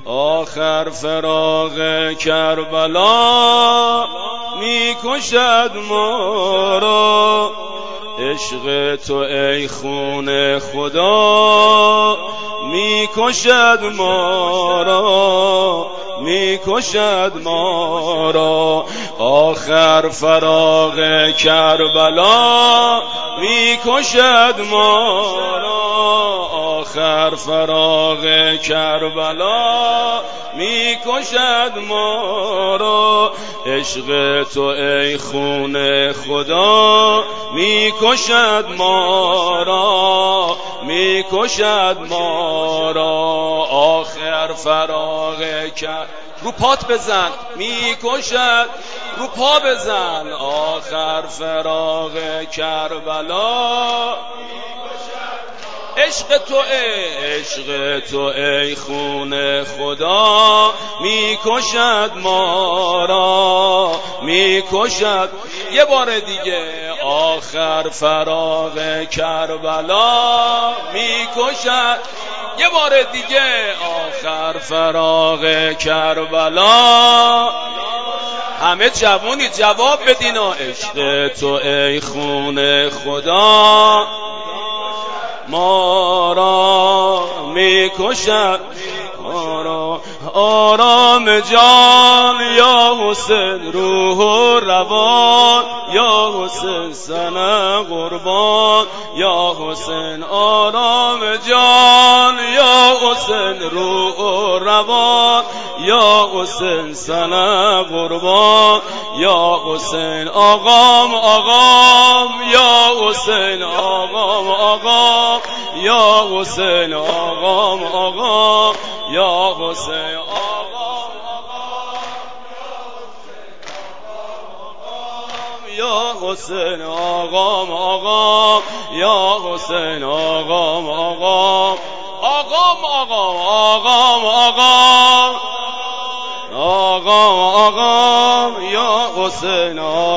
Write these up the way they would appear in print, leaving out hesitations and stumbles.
آخر فراق کربلا میکشد ما را. عشق تو ای خون خدا میکشد ما را، میکشد ما را. آخر فراق کربلا میکشد ما را. آخر فراق کربلا میکشد ما را. عشق تو ای خون خدا میکشد ما را، میکشد ما را. آخر فراق رو پات بزن میکشد، رو پا بزن. آخر فراق کربلا عشق تو ای خون خدا میکشد ما را، میکشد. یه بار دیگه. آخر فراق کربلا میکشد. یه بار دیگه. آخر فراق کربلا. همه جوونی جواب بدینا. عشق تو ای خون خدا ما را میکشد ما را. آرام جان یا حسین، روح و روان یا حسین، سنه قربان یا حسین. آرام جان یا حسین، روح و روان یا حسین، سنه قربان یا حسین. آقام یا حسین، آقام یا حسین، آقام یا حسین، یا حسین. آقام یا حسین، آقام یا حسین،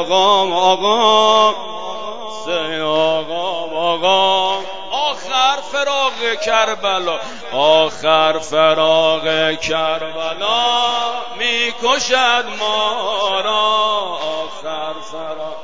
آقام. آخر فراق کربلا، آخر فراق کربلا میکشد ما را. آخر فراق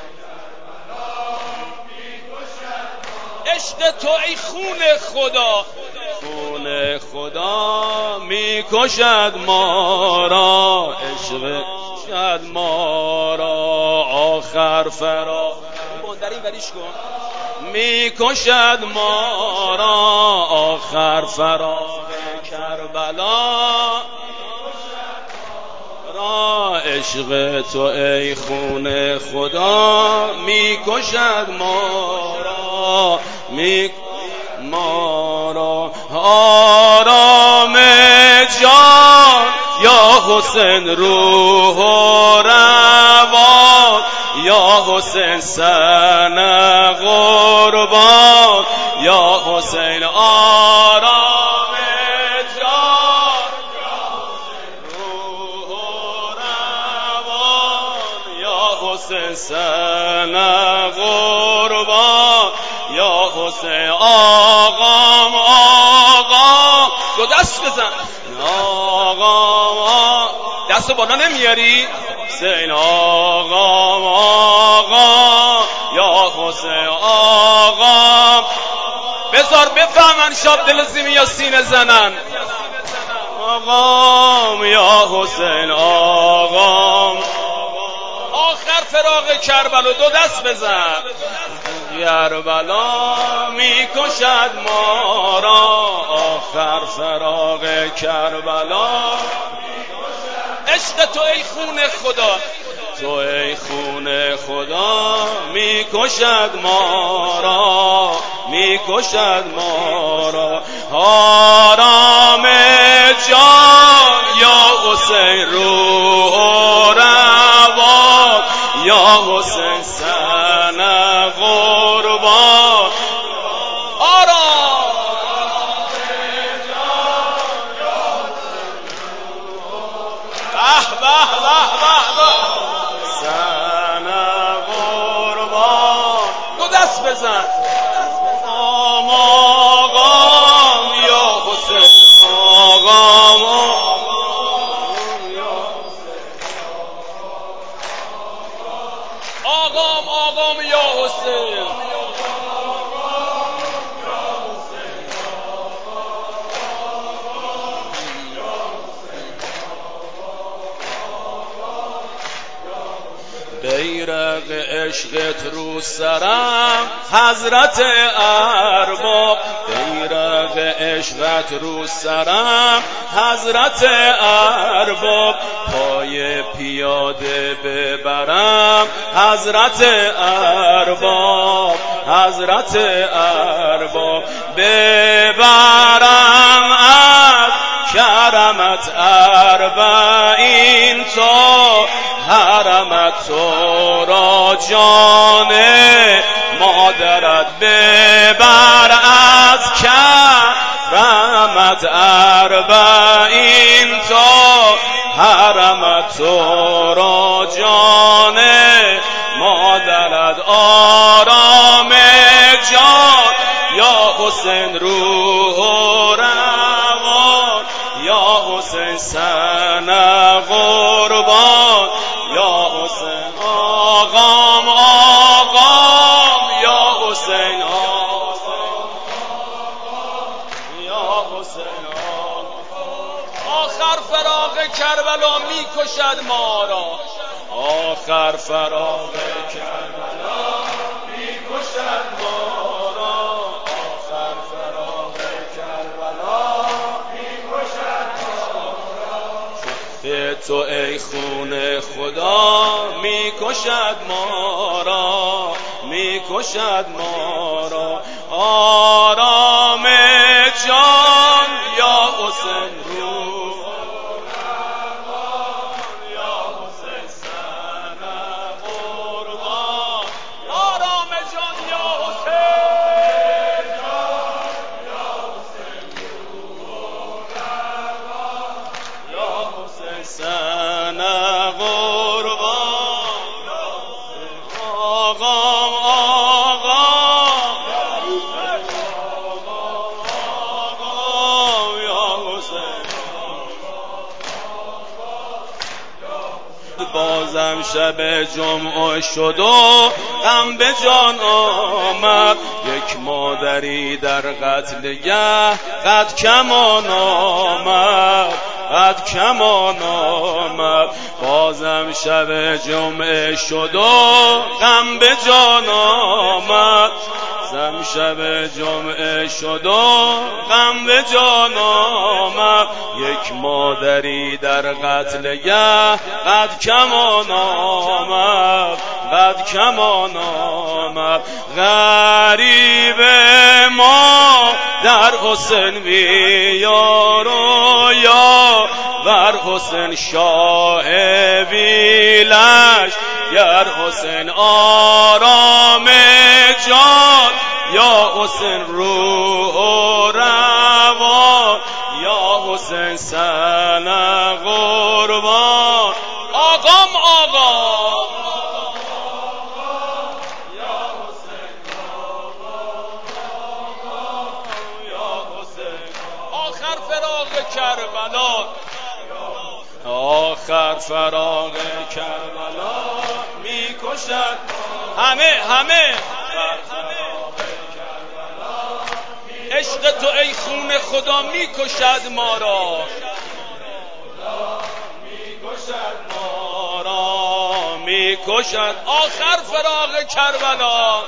عشق تو ای خون خدا، خون خدا میکشد ما را. عشق کشد ما را. آخر فراق در این وریش کن میکشد ما را. آخر فراق کربلا را. عشق تو ای خون خدا میکشد ما را، ما را. آرام جان یا حسین، روح و روان یا حسین، سنه قربان یا حسین. آرام جان روح و روان یا حسین، سنه قربان یا حسین. آقام دو دست بزن. آقام دست بالا نمیاری؟ حسین آقام یا حسین آقام. بذار بفهمن شب دل زیمی یا سینه زنن. آقام یا حسین آقام. آخر فراق کربلا دو دست بزن. کربلا میکشد ما را. آخر فراق کربلا. عشق تو ای خون خدا، تو ای خون خدا میکشد ما را، میکشد ما را. آرام جان یا حسین، روح و روان یا حسین، سنه قربان. سنه قربان. دو دست بزن. آقام یا حسین آقام. بیرق عشقت رو سرم حضرت ارباب، بیرق عشقت رو سرم حضرت ارباب، پای پیاده ببرم حضرت ارباب، حضرت ارباب، ببرم از کرمت اربعین تا حرمت تو را جان مادرت، ببر از کرمت اربعین تا حرمت تو را جان مادرت، آرام جان یا حسین روح و روان، یا حسین سنه قربان، یا حسین آقام آقام، یا حسین آقام، یا حسین آقام. آخر فراق کربلا می کشد ما را، آخر فراق کربلا می کشد ما را، آخر فراق کربلا می کشد ما را. تو ای خون خدا می کشد ما را، می کشد ما را، آرام جان یا حسین روح، یا حسین سنه قربان، آرام جان یا حسین، یا حسین روح، یا حسین سنه قربان، آقام آقام، آقام یا حسین. بازم شب جمعه شد و غم به جان آمد، یک مادری در قتلگه قد کمان آمد، قد کمان آمد. بازم شب جمعه شد و غم به جان آمد، بازم شب جمعه شد و غم به جان آمد، یک مادری در قتلگه قد کمان آمد، قد کمان آمد. غریب ما در حسین بیار و یا ور حسین شاه بیلش گر حسین آرام جان، یا حسین روح و روان، یا حسین سنه قربان، آقام آقام، یا حسین یا حسین. آخر فراق کربلا، آخر فراق کربلا می کشد همه عشق تو ای خون خدا می کشد ما را، ما را می کشد. آخر فراق کربلا،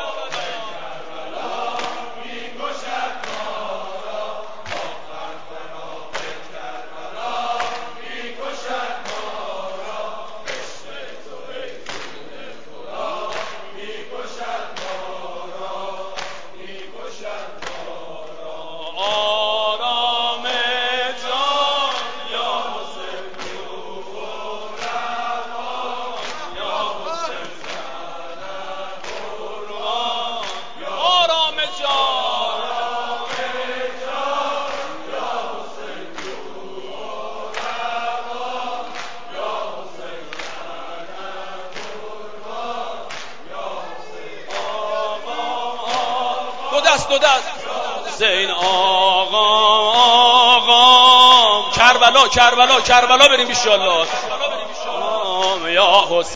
دو دست حسین آقام آقام، کربلا کربلا کربلا بریم ان شاء الله، یا حسین.